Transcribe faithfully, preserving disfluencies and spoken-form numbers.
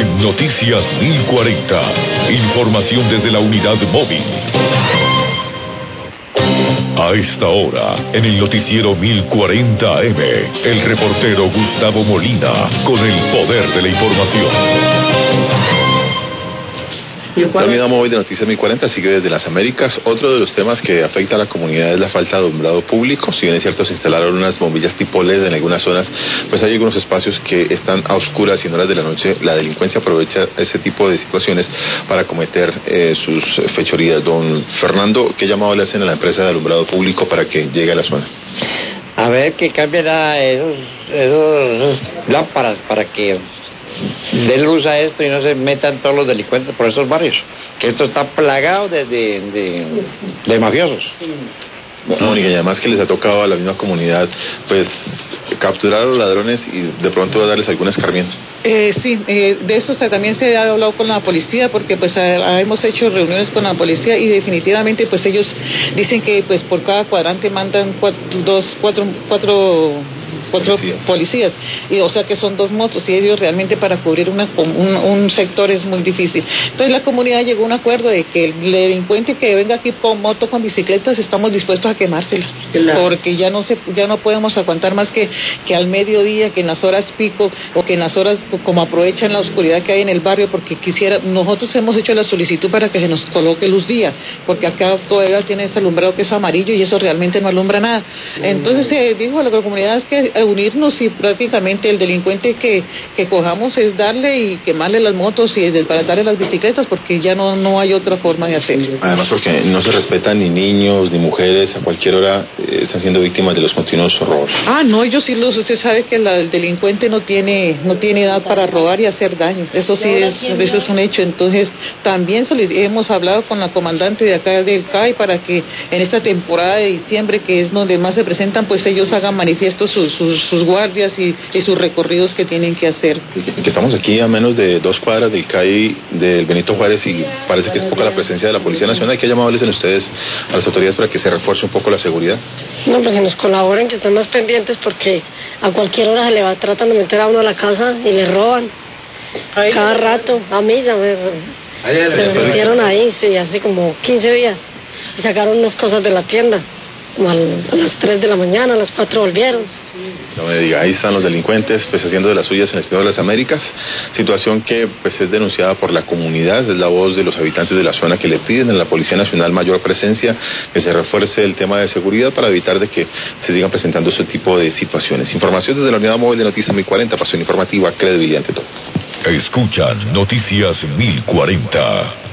En Noticias mil cuarenta, información desde la unidad móvil. A esta hora, en el noticiero mil cuarenta A M, el reportero Gustavo Molina, con el poder de la información. La unidad móvil de Noticias mil cuarenta sigue desde las Américas. Otro de los temas que afecta a la comunidad es la falta de alumbrado público. Si bien es cierto, se instalaron unas bombillas tipo L E D en algunas zonas, pues hay algunos espacios que están a oscuras y en horas de la noche la delincuencia aprovecha ese tipo de situaciones para cometer eh, sus fechorías. Don Fernando, ¿qué llamado le hacen a la empresa de alumbrado público para que llegue a la zona? A ver, que cambien a esos, esos lámparas para que den luz a esto y no se metan todos los delincuentes por esos barrios, que esto está plagado de, de, de, de mafiosos. Mónica, y además que les ha tocado a la misma comunidad pues capturar a los ladrones y de pronto darles algún escarmiento. Eh, sí, eh, de eso se, también se ha hablado con la policía, porque pues a, hemos hecho reuniones con la policía y definitivamente pues ellos dicen que pues por cada cuadrante mandan cuatro, dos, cuatro, cuatro cuatro policías. policías, y o sea que son dos motos, y ellos realmente para cubrir una, un, un sector es muy difícil. Entonces la comunidad llegó a un acuerdo de que el delincuente que venga aquí con moto, con bicicletas, estamos dispuestos a quemársela, claro, porque ya no se, ya no podemos aguantar más que, que al mediodía, que en las horas pico, o que en las horas como aprovechan la oscuridad que hay en el barrio, porque quisiera, nosotros hemos hecho la solicitud para que se nos coloque luz día, porque acá todavía tiene este alumbrado que es amarillo y eso realmente no alumbra nada. Entonces se eh, dijo a la comunidad es que unirnos y prácticamente el delincuente que, que cojamos es darle y quemarle las motos y desbaratarle las bicicletas, porque ya no, no hay otra forma de hacerlo. Además porque no se respetan ni niños ni mujeres, a cualquier hora eh, están siendo víctimas de los continuos robos. Ah, no, ellos sí los, usted sabe que la, el delincuente no tiene no tiene edad para robar y hacer daño, eso sí es, eso es un hecho. Entonces también hemos hablado con la comandante de acá del C A I para que en esta temporada de diciembre, que es donde más se presentan, pues ellos hagan manifiesto sus, sus sus guardias y, y sus recorridos que tienen que hacer. Que estamos aquí a menos de dos cuadras del C A I del Benito Juárez y parece que es poca la presencia de la Policía Nacional. ¿Qué llamado les hacen ustedes a las autoridades para que se refuerce un poco la seguridad? No, pues que nos colaboren, que estén más pendientes, porque a cualquier hora se le va tratando de meter a uno a la casa y le roban. Ahí, cada rato, a mí ya me, se me metieron ahí, sí, hace como quince días, y sacaron unas cosas de la tienda. Como a las tres de la mañana, a las cuatro volvieron. No me diga, ahí están los delincuentes pues haciendo de las suyas en el Estado de las Américas, situación que pues es denunciada por la comunidad, es la voz de los habitantes de la zona que le piden a la Policía Nacional mayor presencia, que se refuerce el tema de seguridad para evitar de que se sigan presentando ese tipo de situaciones. Información desde la unidad móvil de Noticias mil cuarenta, pasión informativa, credibilidad ante todo. Escuchan Noticias mil cuarenta.